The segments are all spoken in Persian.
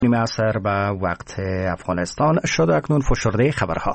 نیم عصر به وقت افغانستان شده. اکنون فشرده خبرها.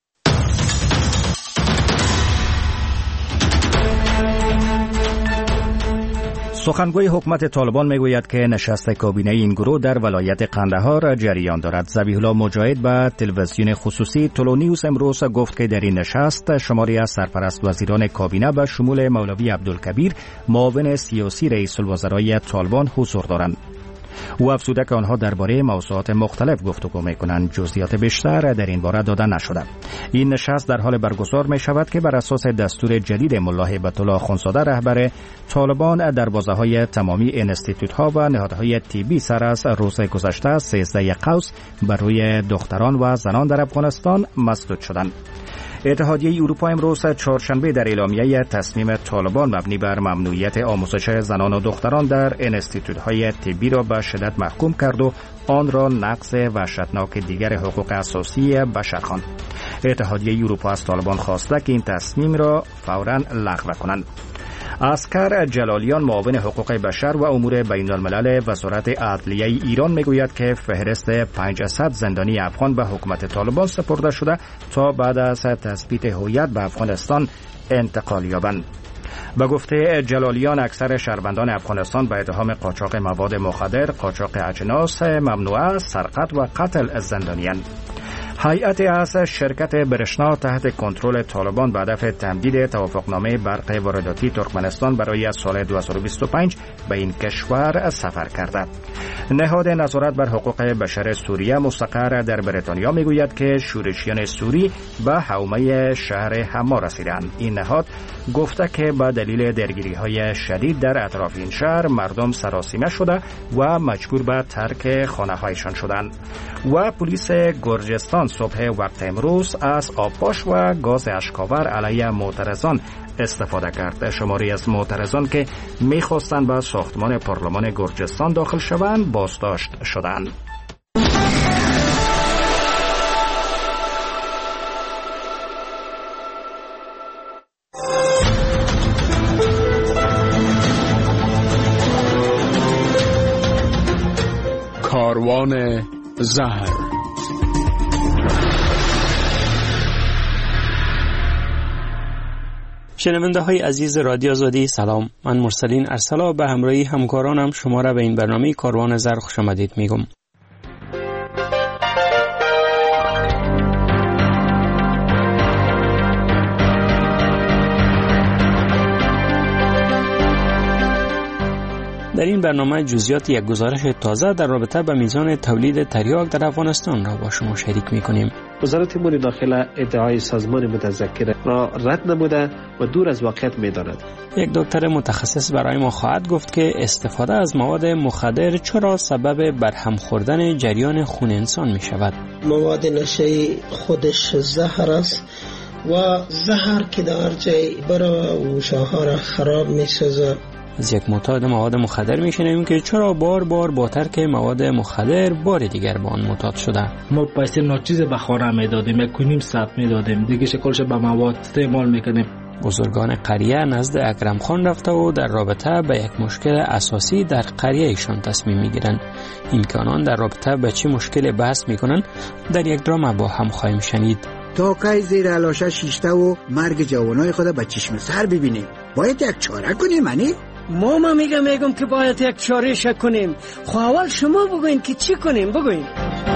سخنگوی حکومت طالبان میگوید که نشست کابینه این گروه در ولایت قندهار جریان دارد. ذبیح الله مجاهد به تلویزیون خصوصی تولو نیوز امروز گفت که در این نشست شماری از سرپرست وزیران کابینه به شمول مولوی عبدالکبیر معاون سیاسی رئیس الوزرای طالبان حضور دارند. او افزوده که آنها درباره موضوعات مختلف گفتگو می‌کنند. جزئیات بیشتر در این باره داده نشده. این نشست در حال برگزار می‌شود که بر اساس دستور جدید ملا هیبت الله اخوندزاده رهبر طالبان دروازه‌های تمامی انستیتوت‌ها و نهادهای طبی سر از روز گذشته 13 قوس بر روی دختران و زنان در افغانستان مسدود شدند. اتحادیه اروپا امروز چهارشنبه در اعلامیه تصمیم طالبان مبنی بر ممنوعیت آموزش زنان و دختران در انستیتوت‌های طبی را به شدت محکوم کرد و آن را نقض وحشتناک دیگر حقوق اساسی بشر خواند. اتحادیه اروپا از طالبان خواسته که این تصمیم را فوراً لغو کنند. اسکر جلالیان معاون حقوق بشر و امور بین الملل وزارت عدلیه ایران میگوید که فهرست 500 زندانی افغان به حکومت طالبان سپرده شده تا بعد از تثبیت هویت به افغانستان انتقال یابند. به گفته جلالیان اکثر شهروندان افغانستان به اتهام قاچاق مواد مخدر، قاچاق اجناس ممنوعه، سرقت و قتل زندانیان. هیئت از شرکت برشنا تحت کنترل طالبان به هدف تمدید توافقنامه برق وارداتی ترکمنستان برای سال 2025 به این کشور سفر کرده. نهاد نظارت بر حقوق بشر سوریه مستقر در بریتانیا میگوید که شورشیان سوری به حومه شهر حما رسیدند. این نهاد گفته که به دلیل درگیری‌های شدید در اطراف این شهر مردم سراسیمه شده و مجبور به ترک خانه‌هایشان شدند. و پلیس گرجستان صبح وقت امروز از آبپاش و گاز اشکاور علیه معترضان استفاده کرد. شماری از معترضان که می‌خواستند به ساختمان پارلمان گرجستان داخل شوند بازداشت شدند. کاروان زهر. شنونده های عزیز رادیو آزادی سلام. من مرسلین ارسلا به همراهی همکارانم شما را به این برنامه کاروان زهر خوش آمدید میگم. در این برنامه جزئیات یک گزارش تازه در رابطه با میزان تولید تریاک در افغانستان را با شما شریک می‌کنیم. وزارت امور داخله ادعای سازمان متذکر را رد نموده و دور از واقعیت می‌داند. یک دکتر متخصص برای ما خواهد گفت که استفاده از مواد مخدر چرا سبب برهم خوردن جریان خون انسان می‌شود. مواد نشه‌ای خودش زهر است و زهر که در جای برای گوشه‌ها را خراب می‌سازد. از یک معتاد مواد مخدر میشنویم که چرا بار بار با ترک مواد مخدر بار دیگر با آن معتاد شده. ما پیسه ناچیز به خانه میدادیم، 1.5 ساعت میدادیم، دیگه شکلش به مواد استعمال میکنیم. بزرگان قریه نزد اکرم خان رفته و در رابطه به یک مشکل اساسی در قریه ایشان تصمیم میگیرند. این که آنان در رابطه به چه مشکل بحث میکنند در یک درام با هم خواهیم شنید. تا که زیر علاشه شیشته و مرگ جوانای خود به چشم سر ببینیم، باید یک چاره کنیم. ما میگم که باید یک چاره کنیم. خب اول شما بگوین که چی کنیم، بگوین.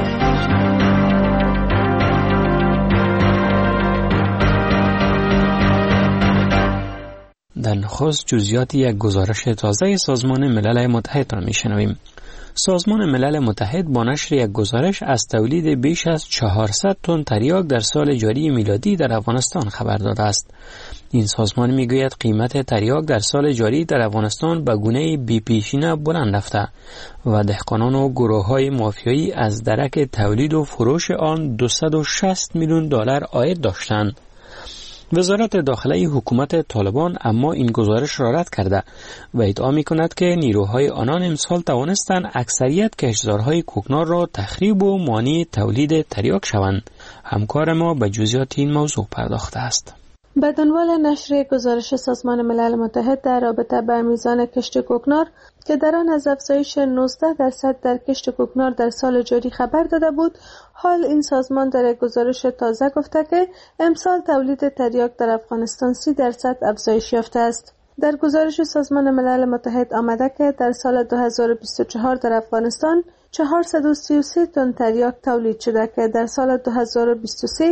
در نخست جزئیات یک گزارش تازه سازمان ملل متحد را میشنویم. سازمان ملل متحد با نشر یک گزارش از تولید بیش از 400 تن تریاک در سال جاری میلادی در افغانستان خبر داده است. این سازمان میگوید قیمت تریاک در سال جاری در افغانستان به گونه بی‌پیشینه بلند رفته و دهقانان و گروه‌های مافیایی از درک تولید و فروش آن 260 میلیون دلار عاید داشتند. وزارت داخله حکومت طالبان اما این گزارش را رد کرده و ادعا می‌کند که نیروهای آنان امسال توانستند اکثریت کشتزارهای کوکنار را تخریب و مانع تولید تریاک شوند. همکار ما به جزئیات این موضوع پرداخته است. به دنبال نشر گزارش سازمان ملل متحد در رابطه با میزان کشت کوکنار که در آن از افزایش 19% در کشت کوکنار در سال جاری خبر داده بود، حال این سازمان در یک گزارش تازه گفته که امسال تولید تریاک در افغانستان 30% افزایش یافته است. در گزارش سازمان ملل متحد آمده که در سال 2024 در افغانستان 433 تن تریاک تولید شده که در سال 2023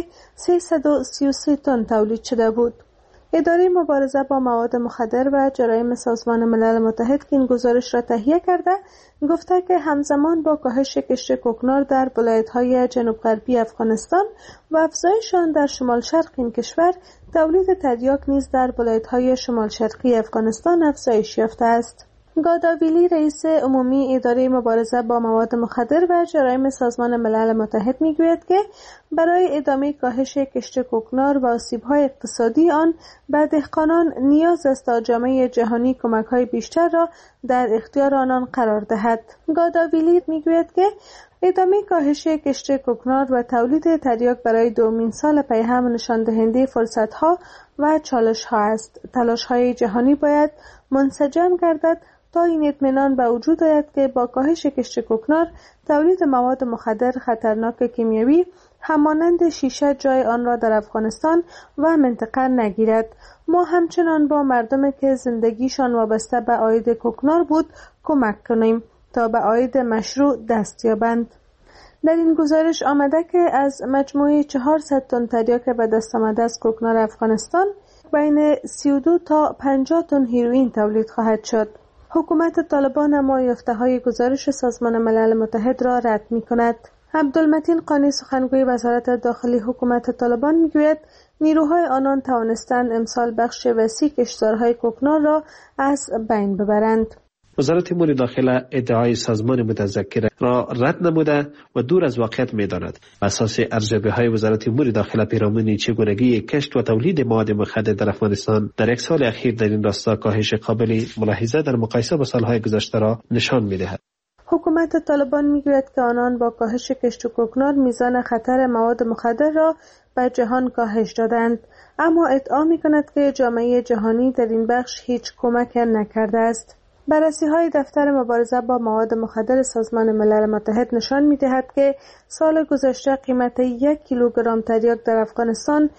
333 تن تولید شده بود. اداره مبارزه با مواد مخدر و جرایم سازمان ملل متحد که این گزارش را تهیه کرده گفته که همزمان با کاهش کشت کوکنار در ولایت‌های جنوب غربی افغانستان و افزایش آن در شمال شرق این کشور، تولید تریاک نیز در ولایت‌های شمال شرقی افغانستان افزایش یافته است. گاداویلی رئیس عمومی اداره مبارزه با مواد مخدر و جرایم سازمان ملل متحد میگوید که برای ادامه کاهش کشت کوکنار و آسیب‌های اقتصادی آن به دهقانان نیاز است تا جامعه جهانی کمک‌های بیشتر را در اختیار آنان قرار دهد. گاداویلی میگوید که ادامه کاهش کشت کوکنار و تولید تریاک برای دومین سال پی هم نشان دهنده فرصت‌ها و چالش‌ها است. تلاش‌های جهانی باید منسجم گردد تا این اطمینان به وجود آید که با کاهش کشت کوکنار تولید مواد مخدر خطرناک کیمیایی همانند شیشه جای آن را در افغانستان و منطقه نگیرد. ما همچنان با مردمی که زندگیشان وابسته به عاید کوکنار بود کمک کنیم تا به عاید مشروع دست یابند. در این گزارش آمده که از مجموعه 400 تن تریاک به دست آمده از کوکنار افغانستان بین 32 تا 50 تن هیروئین تولید خواهد شد. حکومت طالبان اما یافته‌های گزارش سازمان ملل متحد را رد می‌کند. عبدالمتین قانی سخنگوی وزارت داخلی حکومت طالبان میگوید نیروهای آنان توانستند امسال بخش وسیع کشتزارهای کوکنار را از بین ببرند. وزارت امور داخله ادعای سازمان متذکر را رد نموده و دور از واقعیت می‌داند. اساس ارزیابی‌های وزارت امور داخله پیرامون چگونگی کشت و تولید مواد مخدر در افغانستان در یک سال اخیر در این راستا کاهش قابل ملاحظه در مقایسه با سالهای گذشته را نشان می‌دهد. حکومت طالبان میگوید که آنان با کاهش کشت کوکنار میزان خطر مواد مخدر را به جهان کاهش دادند، اما ادعا می‌کند که جامعه جهانی در این بخش هیچ کمک نکرده است. بررسی‌های دفتر مبارزه با مواد مخدر سازمان ملل متحد نشان می‌دهد که سال گذشته قیمت 1 کیلوگرم تریاک در افغانستان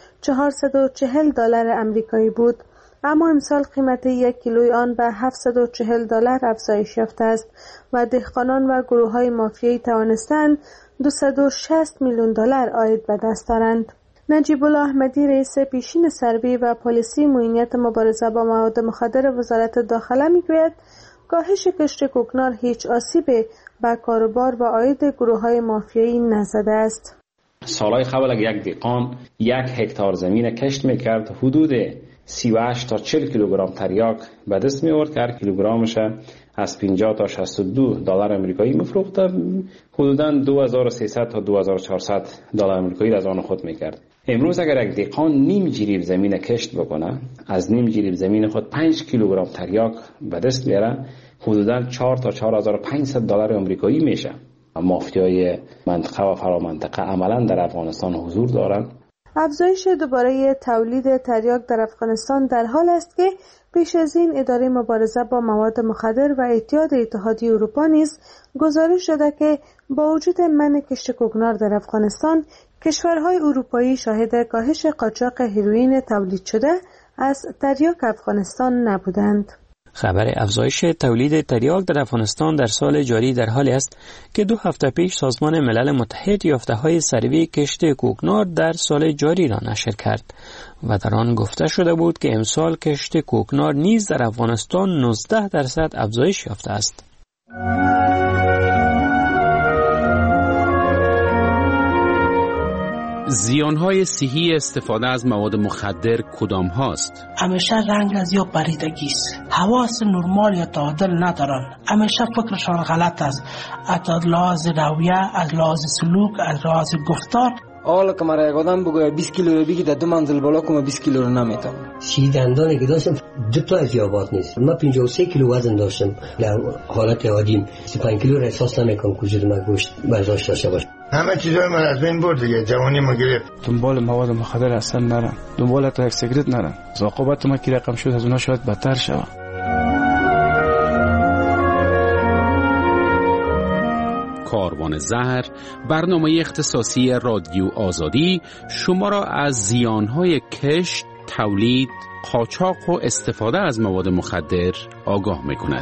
$440 آمریکایی بود، اما امسال قیمت 1 کیلوی آن به $740 افزایش یافته است و دهقانان و گروه‌های مافیایی توانستند $260 میلیون عاید به دست دارند. نجیب الله احمدی رئیس پیشین سروی و پالیسی معینیت مبارزه با مواد مخدر وزارت داخله میگوید کاهش کشت کوکنار هیچ آسیبی به کاروبار و عاید گروه‌های مافیایی نزده است. سالهای قبل یک دهقان 1 هکتار زمین کشت میکرد، حدود 38 تا 40 کیلوگرم تریاک به دست می آورد که هر کیلوگرمش از 50 تا $62 آمریکایی میفروخت، حدوداً 2300 تا $2400 آمریکایی از آن خود میکرد. امروز اگر یک دهقان نیم جریب زمین کشت بکنه، از نیم جریب زمین خود 5 کیلوگرم تریاک به دست بیاره، حدوداً 4 تا $4500 آمریکایی میشه. مافیای منطقه و فرامنطقه عملاً در افغانستان حضور دارند. افزایش دوباره تولید تریاک در افغانستان در حال است که پیش از این اداره مبارزه با مواد مخدر و اعتیاد اتحادیه اروپا نیز گزارش داده که با وجود منع کشت کوکنار در افغانستان، کشورهای اروپایی شاهد کاهش قاچاق هیروئین تولید شده از تریاک افغانستان نبودند. خبر افزایش تولید تریاک در افغانستان در سال جاری در حالی است که 2 هفته پیش سازمان ملل متحد یافته‌های سروی کشت کوکنار در سال جاری را نشر کرد و در آن گفته شده بود که امسال کشت کوکنار نیز در افغانستان 19% افزایش یافته است. زیانهای صحی استفاده از مواد مخدر کدام هاست؟ همیشه رنگ از یا پریدگی است، حواس نرمال یا تعادل ندارن، همیشه فکرشان غلط است، از لحاظ رویه، از لحاظ سلوک، از لحاظ گفتار. حالا که مرا یک آدم بگوید 20 کیلو رو بگی در 2 منزل بالا کنم 20 کیلو رو نمیتونم. 30 دندانی که داشتم 2 تا از یابات نیست. من 53 کیلو وزن داشتم در حالت عادیم. 35 کیلو رو احساس نمیکنم وجود من گوشت برداشت داشته باشه. همه چیزای من از بین برد دیگه، جوانی ما گرفت. دنبال مواد مخدر اصلا نرم، دنبال تا یک سیگرت نرم. عاقبت ما که رقم شد از اونها شاید بدتر شود. کاروان زهر، برنامه اختصاصی رادیو آزادی شما را از زیانهای کشت، تولید، قاچاق و استفاده از مواد مخدر آگاه می‌کند.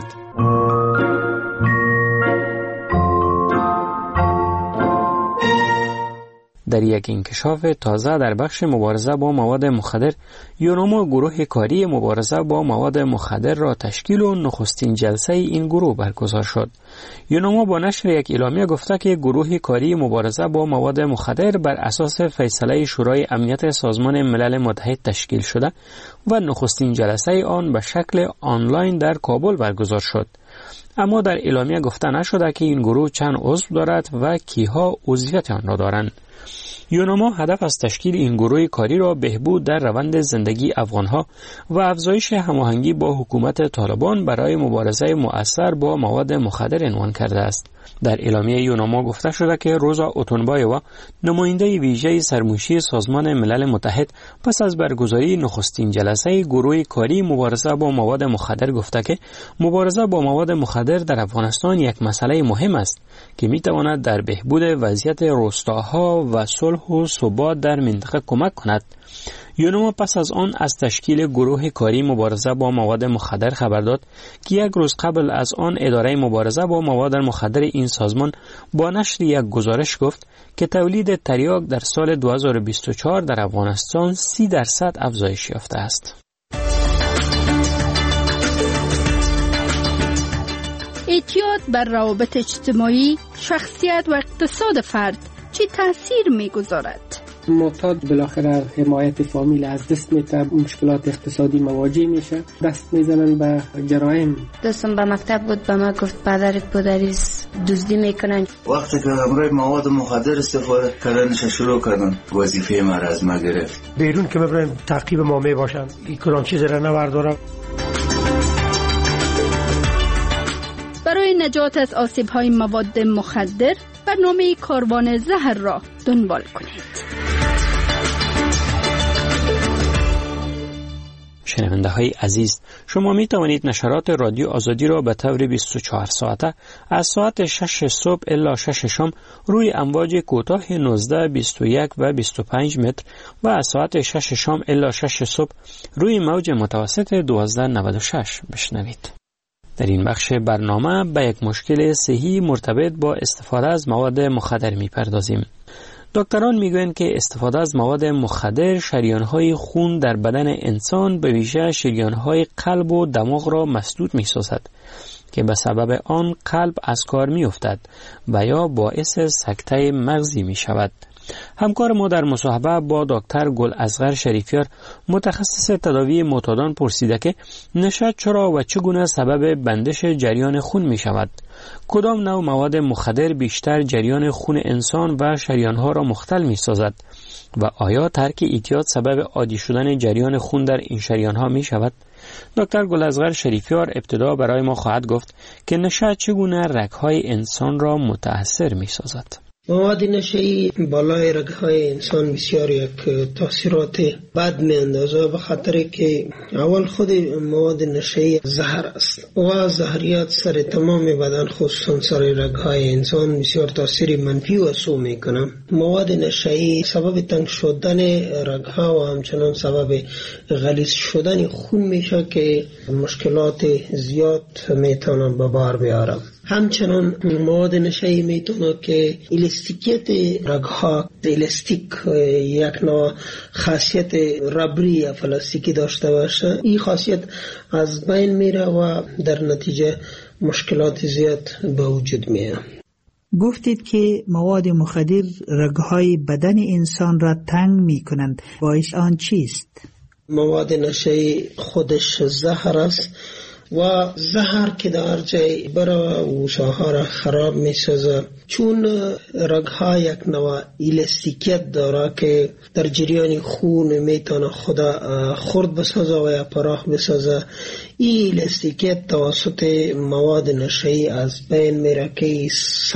در یک انکشاف تازه در بخش مبارزه با مواد مخدر، یوناما گروه کاری مبارزه با مواد مخدر را تشکیل و نخستین جلسه این گروه برگزار شد. یوناما با نشر یک اعلامیه گفته که گروه کاری مبارزه با مواد مخدر بر اساس فیصله شورای امنیت سازمان ملل متحد تشکیل شده و نخستین جلسه آن به شکل آنلاین در کابل برگزار شد. اما در اعلامیه گفته نشده که این گروه چند عضو دارد و کیها عضویت آن را دارند. یوناما هدف از تشکیل این گروه کاری را بهبود در روند زندگی افغانها و افزایش هماهنگی با حکومت طالبان برای مبارزه مؤثر با مواد مخدر عنوان کرده است. در اعلامیه یوناما گفته شده که روزا اوتونبایوا، نماینده ویژه سرموشی سازمان ملل متحد، پس از برگزاری نخستین جلسه گروه کاری مبارزه با مواد مخدر گفته که مبارزه با مواد مخدر در افغانستان یک مسئله مهم است که میتواند در بهبود وضعیت روستاها و صلح و ثبات در منطقه کمک کند. یوناما پس از آن از تشکیل گروه کاری مبارزه با مواد مخدر خبر داد که یک روز قبل از آن اداره مبارزه با مواد مخدر این سازمان با نشر یک گزارش گفت که تولید تریاک در سال 2024 در افغانستان 30% افزایش یافته است. اعتیاد بر روابط اجتماعی، شخصیت و اقتصاد فرد چه تأثیر می‌گذارد؟ معتاد بالاخره حمایت فامیل از دست میده، مشکلات اقتصادی مواجه میشه، دست میزنن به جرایم. دوستم به مکتب بود، به ما گفت پدرت پدریز دزدی میکنن. وقتی که امروز مواد مخدر استفاده کردنش شروع کردن، وظیفه ما را از ما گرفت. بیرون که ببرن تعقیب ما میباشن، این کلان چیز را نبردارم. برای نجات از آسیب‌های مواد مخدر برنامه کاروان زهر را دنبال کنید. شنونده های عزیز، شما می توانید نشرات رادیو آزادی را به طور 24 ساعته از ساعت 6 صبح الی 6 شام روی امواج کوتاه 19, 21 و 25 متر و از ساعت 6 شام الی 6 صبح روی موج متوسط 1296 بشنوید. در این بخش برنامه به یک مشکل صحی مرتبط با استفاده از مواد مخدر می‌پردازیم. دکتران میگویند که استفاده از مواد مخدر شریان‌های خون در بدن انسان به ویژه شریان‌های قلب و دماغ را مسدود می‌سازد که به سبب آن قلب از کار می‌افتد و یا باعث سکته مغزی می‌شود. همکار ما در مصاحبه با دکتر گلاصغر شریفیار، متخصص تداوی معتادان، پرسیده که نشه چرا و چگونه سبب بندش جریان خون می شود؟ کدام نوع مواد مخدر بیشتر جریان خون انسان و شریانها را مختل می سازد؟ و آیا ترک اعتیاد سبب عادی شدن جریان خون در این شریانها می شود؟ دکتر گلاصغر شریفیار ابتدا برای ما خواهد گفت که نشه چگونه رگهای انسان را متأثر می سازد. مواد نشه‌ای بالای رگ‌های انسان بسیار یک تاثیرات بد می‌اندازه، به خاطر که اول خود مواد نشه‌ای زهر است و زهریات سر تمام بدن خصوصا سر رگ‌های انسان بسیار تاثیر منفی و سو می‌کنه. مواد نشه‌ای سبب تنگ شدن رگ‌ها و همچنان سبب غلیظ شدن خون میشه که مشکلات زیاد میتونه به بار بیاره. همچنان مواد نشه‌ای میتونه که الاستیکیت رگ‌ها، الاستیک یک نوع خاصیت ربری یا پلاستیکی داشته باشه، این خاصیت از بین میره و در نتیجه مشکلات زیاد به وجود میاد. گفتید که مواد مخدر رگ‌های بدن انسان را تنگ میکنند، باعث آن چیست؟ مواد نشه‌ای خودش زهر است و زهر که در جای برای وشاها را خراب می سازه. چون رگها یک نوع الاستیکیت داره که در جریان خون میتونه خدا خرد بسازه و یا پراخ بسازه. این الاستیکیت توسط مواد نشه‌ای از بین میره که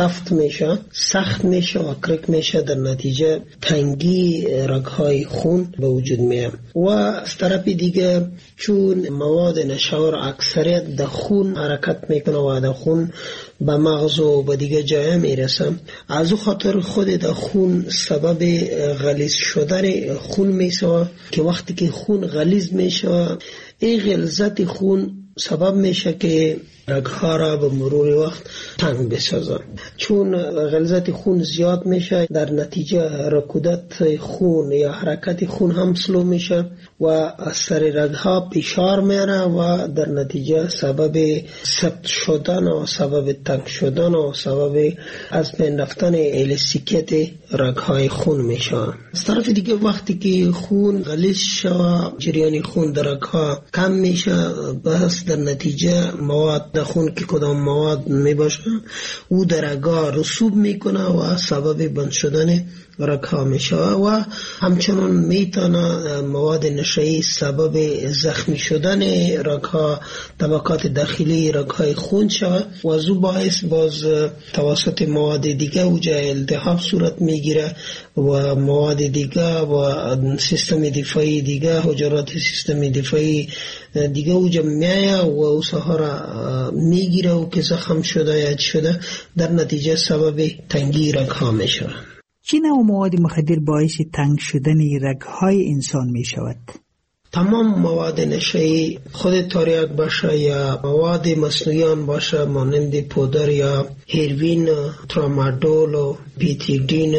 سخت میشه و کرک میشه، در نتیجه تنگی رگهای خون به وجود میاد. و از طرف دیگه چون مواد نشاور اکثریت در خون حرکت میکنه و در خون به مغز و به دیگه جای میرسه، از او خاطر خود در خون سبب غلیظ شدن خون میشه که وقتی که خون غلیظ میشه این غلظت خون سبب میشه که رگها را به مرور وقت تنگ بسازه. چون غلظت خون زیاد میشه در نتیجه رکودت خون یا حرکت خون هم سلو میشه و از سر رگها فشار میاره و در نتیجه سبب سفت شدن و سبب تنگ شدن و سبب از بین رفتن الاستیکیت رگهای خون میشه. از طرف دیگه وقتی که خون غلیظ شود جریان خون در رگها کم میشه، بس در نتیجه مواد در خون که کدام مواد میباشه او در رگها رسوب میکنه و سبب بند شدن رگها میشه و همچنان میتونه مواد نشه‌ای سبب زخمی شدن رگها، طبقات داخلی رگهای خون شود و از او باعث باز توسط مواد دیگه و جای التهاب صورت میگیره و مواد دیگه و سیستم دفاعی دیگه، حجرات سیستم دفاعی دیگه او میایه و او سهارا میگیره و که زخم شده یا شده در نتیجه سبب تنگی رگها میشه. چه نوع مواد مخدر باعث تنگ شدن رگهای انسان می شود؟ تمام مواد نشه‌ای خود تریاک باشه یا مواد مصنوعی باشه مانند پودر یا هیروین، ترامادول و بیتیدین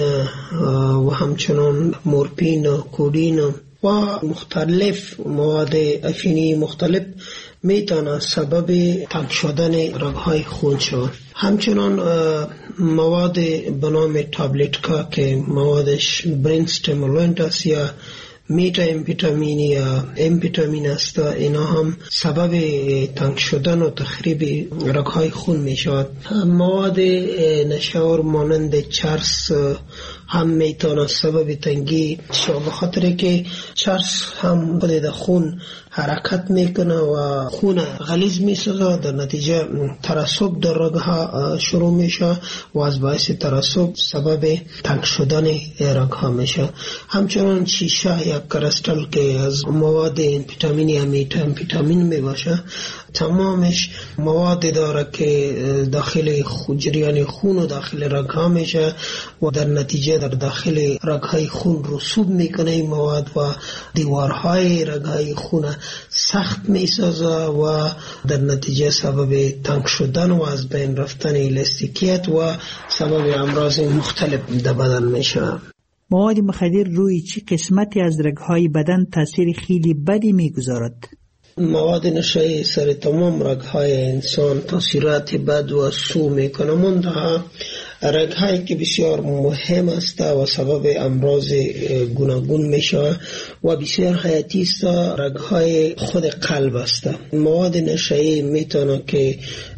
و همچنان مورفین، کودین و مختلف مواد افینی مختلف میتونه سبب تنگ شدن رگهای خون شود. همچنان مواد به نام تابلتکا که موادش برین استیمولانت است یا میتا امفیتامین یا امفیتامین است، اینا هم سبب تنگ شدن و تخریب رگهای خون می شود. مواد نشاور مانند چرس هم میتونه سبب تنگی شود، بخاطر که چرس هم بده خون حرکت میکنه و خون غلیظ میسازه، در نتیجه ترسب در رگها شروع میشه و از باعث ترسب سبب تنگ شدن رگها میشه. همچنان شیشه یا کرستل که از مواد امفیتامین یا میتا امفیتامین میباشه، تمامش مواد داره که داخل جریان خون و داخل رگها میشه و در نتیجه در داخل رگهای خون رسوب میکنه این مواد و دیوارهای رگهای خون سخت میسازه و در نتیجه سبب تنگ شدن و از بین رفتن الاستیکیت و سبب امراض مختلف در بدن میشه. مواد مخدر روی چه قسمتی از رگهای بدن تاثیر خیلی بدی میگذارد؟ مواد نشه‌ای سر تمام رگهای انسان تاثیرات بد و سو میکنه، منتها رگهایی که بسیار مهم است و سبب امراض گوناگون میشه و بسیار حیاتی است رگهای خود قلب است. مواد نشه‌ای میتونه که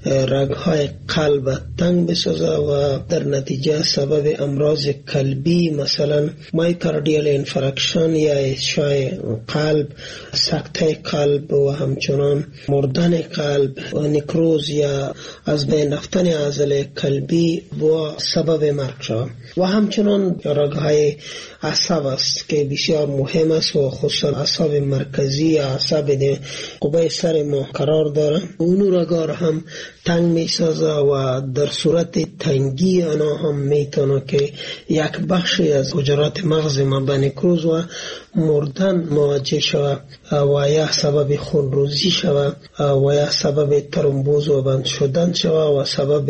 رگهای قلب تنگ بسازه و در نتیجه سبب امراض قلبی مثلا مایوکاردیال انفارکشن یا اشعاع قلب، سکته قلب و همچنان مردن قلب و نکروز یا از بین رفتن عضله قلبی و سبب مرگ شود. و همچنان رگهای عصب است که بسیار مهم است و خصوصا عصب مرکزی عصب قبه سر ما قرار داره، اون رگها را هم تنگ می سازه و در صورت تنگی آنها هم میتونه که یک بخشی از حجرات مغز ما به نکروز و مردن مواجه شود و یا سبب خونریزی شود و یا سبب ترومبوز و بند شدن شود و سبب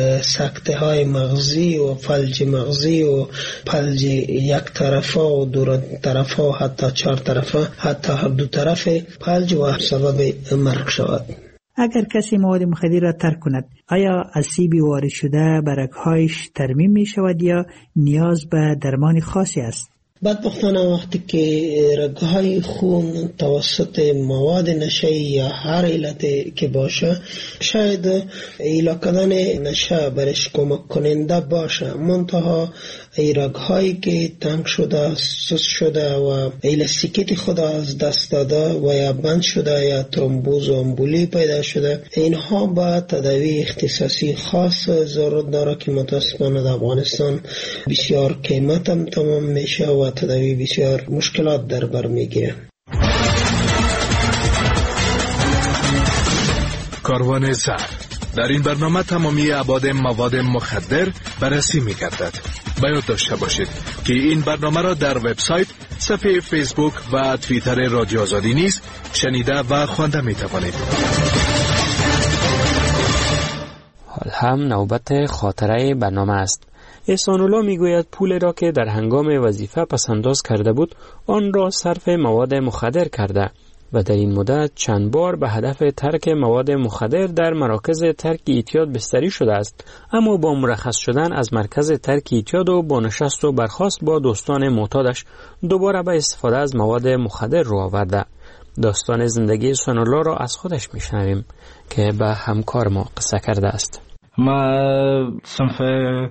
سکته های مغزی و فلج مغزی و فلج یک طرفه و دو طرفه و حتی 4 طرفه، حتی هر 2 طرف فلج و سبب مرگ شود. اگر کسی مواد مخدر را ترک کند، آیا آسیب وارد شده به رگهایش ترمیم می شود یا نیاز به درمان خاصی است؟ بدبختانه وقتی که رگهای خون توسط مواد نشه‌ای یا هر علت که باشه شاید ایلا کردن نشه برش کمک کننده باشه، منتها ای رگهایی که تنگ شده، سوس شده و الاستیکیت خود از دست داده و یا بند شده یا ترومبوز و امبولی پیدا شده، اینها با تداوی اختصاصی خاص ضرورت داره که متاسفانه در افغانستان بسیار قیمت هم تمام میشه و تداوی بسیار مشکلات در بر میگیره. کاروان زهر. در این برنامه تمامی ابعاد مواد مخدر بررسی می‌گردد. باید داشته باشید که این برنامه را در وبسایت، صفحه فیسبوک و توییتر رادیو آزادی نیز شنیده و خوانده می‌توانید. حال هم نوبت خاطره برنامه است. احسان الله میگوید پول را که در هنگام وظیفه پسنداز کرده بود آن را صرف مواد مخدر کرده و در این مدت چند بار به هدف ترک مواد مخدر در مراکز ترک اعتیاد بستری شده است، اما با مرخص شدن از مرکز ترک اعتیاد و با نشست و برخاست با دوستان معتادش دوباره به استفاده از مواد مخدر رو آورده. داستان زندگی احسان الله را از خودش میشنویم که به همکار ما قصه کرده است. ما صنف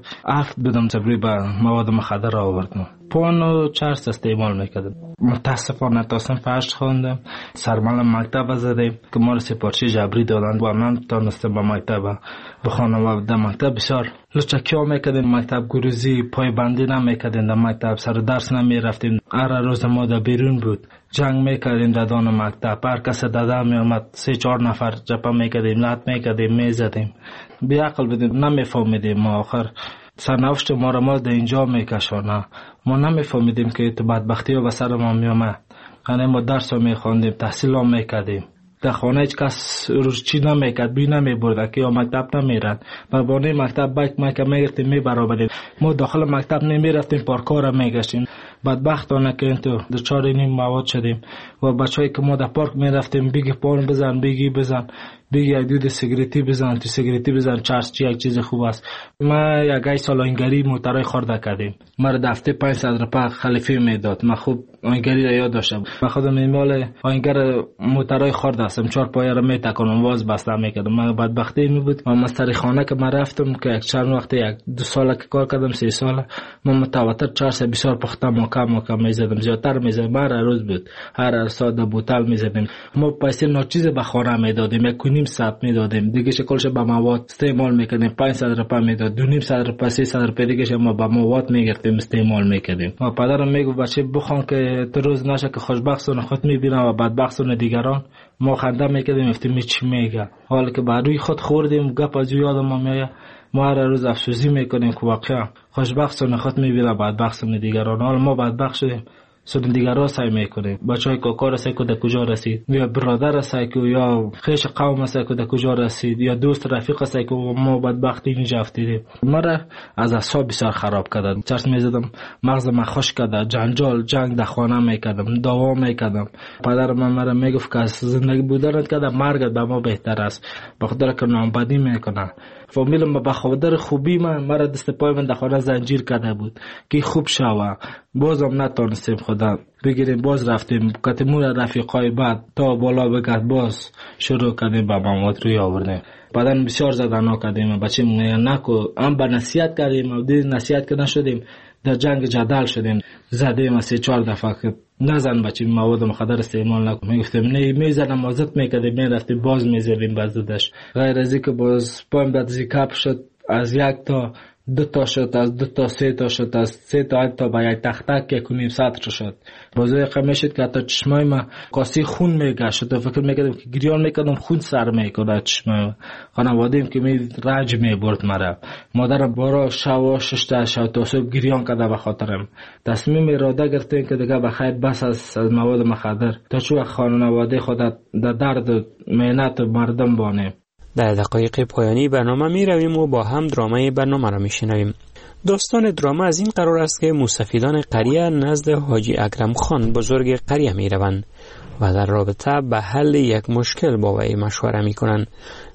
7 بودم تبری به مواد مخدر را آوردم. پون و چرس استعمال میکردم. متاسفانه تا صنف 8 خواندم. سرمال مکتب زدیم که ما را سپارچی جبری دادند و من تانستم به مکتب بخوانم و در مکتب بسیار لچکیا میکردیم. مکتب گروزی پای بندی نمیکردیم، در مکتب سر درس نمیرفتیم. هر روز ما در بیرون بود جنگ میکردیم در دان مکتب. هر کس داده میامد 3-4 نفر جپا میکردیم، لط میکردیم، میزدیم. بی عقل بودیم، نمیفهمیدیم. ما آخر سرنوشت ما را ما در اینجا میکشانه. ما نمیفهمیدیم که تو بدبختی ها به سر ما میامد. یعنی ما درس ها میخواندیم، تحصیل ها میکردیم. در خانه هیچ کس روز چی نمیکرد، بی نمیبرد که یا مکتب نمیرد. و بانه مکتب بایک میگرفتیم میبرابریم. ما داخل مکتب نمیرفتیم، پارکا را میگشتیم. بدبختانه که اینطور دچار این مواد شدیم و بچه‌ای که ما در پارک میرفتیم بگی پارن بزن، بگی بزن، بگی دود سیگریتی بزن، تو سیگریتی بزن، چرس چی یک چیز خوب است. ما یک سال آینگری موترای خورده کردیم. ما را دفته 500 روپیه خلیفه میداد. من خوب آینگری را یاد داشتم. من خودم میمال آینگر موترای خورده هستم. 4 پایه را میتکونم، واز بسته میکردم. من بدبختی می بود. من مستری خانه که من رفتم که یک چند وقت 1-2 سال که کار کردم، 3 سال من متواتر چرس بسیار پخته موکم میزدم. زیادتر میزدم. هر روز بود. هر ساعت بوتل میزدیم. ما پیسه ناچیز به خانه میدادیم. 1.5 ساعت میدادیم. دیگه شکلش به مواد استعمال میکردیم. 500 روپیه میداد، 2.5 روپیه 300 روپیه دیگه ما به مواد میگرفتیم استعمال میکردیم. ما پدرم میگفت بچه بخوان که تو روز نشه که خوشبختانه خود میبینم و بدبختانه دیگران. ما خنده میکردیم افتیم چی میگه. حالا که بر روی خود خوردیم گپ از یادم میاد. ما هر روز افسوسی میکنیم که واقعا خوشبختانه خود میبینم بدبختانه دیگران. حالا ما بدبخت شدیم، سودن دیگر را سعی میکنیم. بچهای کاکا را سعی که در کجا رسید، یا برادر را سعی که، یا خیش قوم سعی که در کجا رسید، یا دوست رفیق سعی که ما بدبختی اینجا افتیدیم. ما را از اعصاب بسیار خراب کردن. چرس میزدم، مغز من خشک کرده، جنجال جنگ در خانه میکردم، دعوا میکردم. پدر من مرا میگفت که از زندگی بودنت که مرگت به ما بهتر است، بخاطر که نامبدی میکنه. فامیلم به بخاطر خوبی من مرا دست پای من در خانه زنجیر کرده بود که خوب شوه. بازم نتونستیم خدا بگیریم. باز رفتیم کتمون رفیقای بعد تا بالا بگرد، باز شروع کردیم به مواد روی آوردیم. بعدن بسیار زدنا کردیم. بچه نکو هم به نصیحت کردیم و دید نصیحت که نشدیم، در جنگ جدل شدیم. زدیم 3-4 دفعه که نزن بچه مواد مخدر استعمال نکن. میگفتیم نه، میزنم ازت میکردیم، میرفتیم باز میزدیم بازدش. غیر از اینکه باز پایم بعد زیکاپ شد، از 1 تا 2 تا شد، از 2 تا 3 تا شد، از 3 تا 8 تا به یک تختک 1.5 ساعت شد. بازوی قمه شد که حتی چشمای ما قاسی خون میگشت. تو فکر میکردم که گریان میکردم خون سر میکنه چشمای. خانوادیم که رنج میبرد مرا. مادرم بارا شوا 6 تا صبح گریان کرده به خاطرم. تصمیم اراده گرفتیم که دیگه بخیر بس از مواد مخدر تا چو خانواده خودت در درد و مهنت مردم بانیم. در دقایق پایانی برنامه می رویم و با هم درامه برنامه را می شنویم. داستان درامه از این قرار است که موسفیدان قریه نزد حاجی اکرم خان بزرگ قریه می روند و در رابطه به حل یک مشکل با وی مشوره می کنند.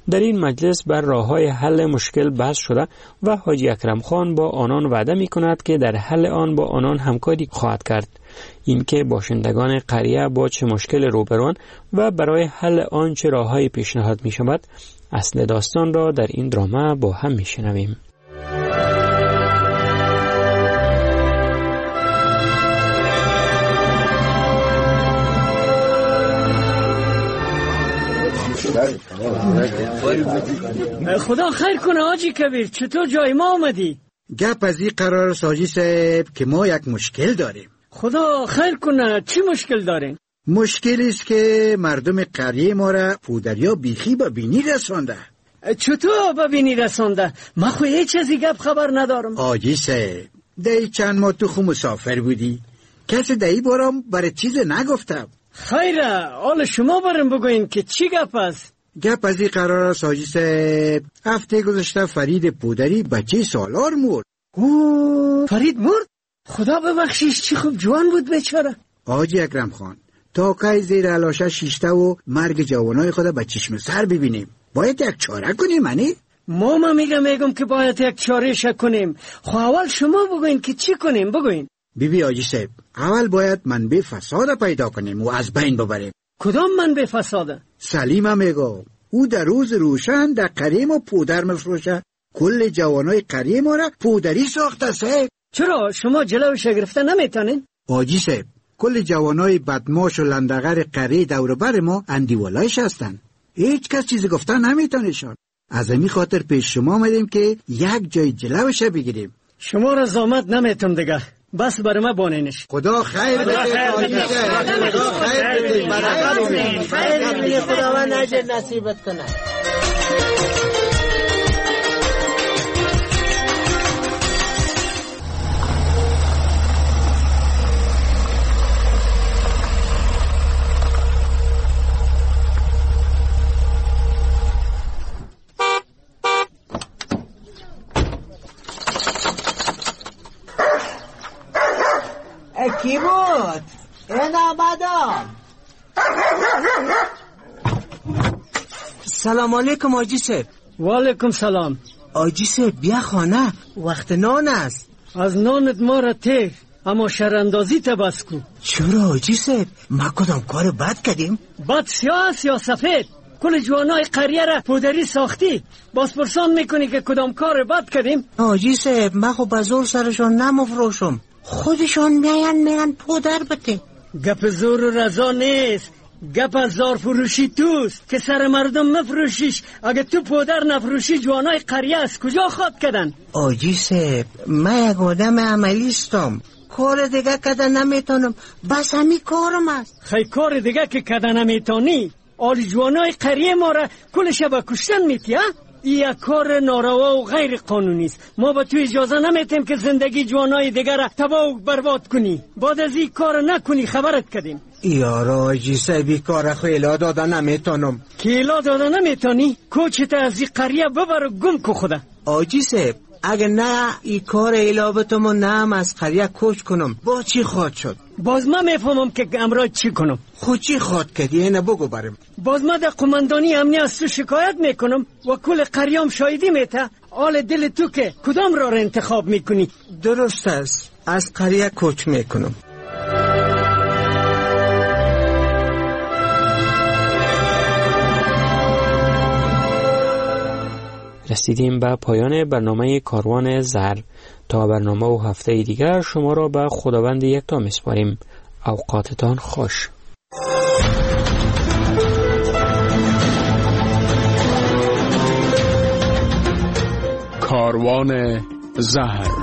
در این مجلس بر راه‌های حل مشکل بحث شده و حاجی اکرم خان با آنان وعده می‌کند که در حل آن با آنان همکاری خواهد کرد. اینکه باشندگان قریه با چه مشکل روبروان و برای حل آن چه راه‌های پیشنهاد می‌شود، اصل داستان را در این درامه با هم می‌شنویم. خدا خیر کنه حاجی کبیر، چطور جای ما آمدی؟ گپ از این قرار ساجی صاحب که ما یک مشکل داریم. خدا خیر کنه، چی مشکل دارین؟ مشکلی است که مردم قریه ما را پودریا بیخی به بینی رسانده. چطور به بینی رسانده؟ من خو هیچ از این گپ خبر ندارم. حاجی صاحب دی چند ماه تو خو مسافر بودی، کسی دی بارم برای چیز نگفتم. خیره، حال شما برم بگوین که چی گپ است؟ گپ از این قرار است حاجی صاحب، هفته گذشته فرید پودری بچه سالار مرد. فرید مرد؟ خدا ببخشیش، چی خوب جوان بود بیچاره. حاجی اکرم خان، تا که زیر علاشه شیشته و مرگ جوانای خود به چشم سر ببینیم، باید یک چاره کنیم. ما میگم که باید یک چاره کنیم. خب اول شما بگوین که چی کنیم، بگوین. بیبی حاجی صاحب، اول باید منبع فساد پیدا کنیم و از بین ببریم. کدام منبع فساد؟ سلیمه میگو، او در روز روشن در قریه ما پودر مفروشه، کل جوانای قریه ما را پودری ساخته صاحب. چرا شما جلوش گرفته نمیتونین؟ حاجی صاحب، کل جوانای بدماش و لندغر قریه دور بر ما اندیوالایش هستن، هیچ کس چیزی گفتن نمیتونشان. از همین خاطر پیش شما آمدیم که یک جای جلوش بگیریم. شما را زامت نمیتون دیگه، بس بر ما بانینش. خدا خیر بده حاجی صاحب، خدا خیر بده، خیر بده، خداوند اجر نصیبت کنه. کی بود؟ این آمدم. سلام علیکم حاجی صاحب. و علیکم سلام. حاجی صاحب بیا خانه، وقت نان است. از نانت ما را تیر، اما شراندازی تا بس کو. چرا حاجی صاحب؟ ما کدام کار بد کردیم؟ بد سیاه یا سفید؟ کل جوانای قریه را پودری ساختی، باز پرسان میکنی که کدام کار بد کردیم؟ حاجی صاحب ما خو بزور سرشان نمفروشم، خودشان میگن پودر بده. گپ زور و رضا نیست، گپ از زار فروشی توست که سر مردم مفروشیش. اگه تو پودر نفروشی جوانای قریه از کجا خواد کردن؟ آجی صاحب من یک آدم عملیستم، کار دیگه کده نمیتونم، بس همی کارم است. خیلی کار دیگه که کده نمیتونی؟ آلی جوانای قریه ما را کل شب کشتن میتی ها؟ این یک کار ناروا و غیر قانونی است. ما با تو اجازه نمیتیم که زندگی جوانای دیگر را تباه و برباد کنی. بعد از این کار نکنی خبرت کردیم. یارا آجی صاحبی کار خیلا داده نمیتونم. کیلا داده نمیتونی؟ کوچت از این قریه ببر و گم کو خدا. آجی صاحب اگر نه این کار ایلابتم و نه از قریه کوچ کنم با چی خواد شد؟ باز من میفهمم که امروز چی کنم. خود چی خواد کردی اینه بگو برم. باز من در قماندانی امنی از تو شکایت میکنم و کل قریام شایدی میته. حال دل تو که کدام را انتخاب میکنی؟ درست است، از قریه کوچ میکنم. رسیدیم به پایان برنامه کاروان زهر. تا برنامه و هفته دیگر شما را به خداوند یکتا میسپاریم. اوقاتتان خوش. کاروان زهر.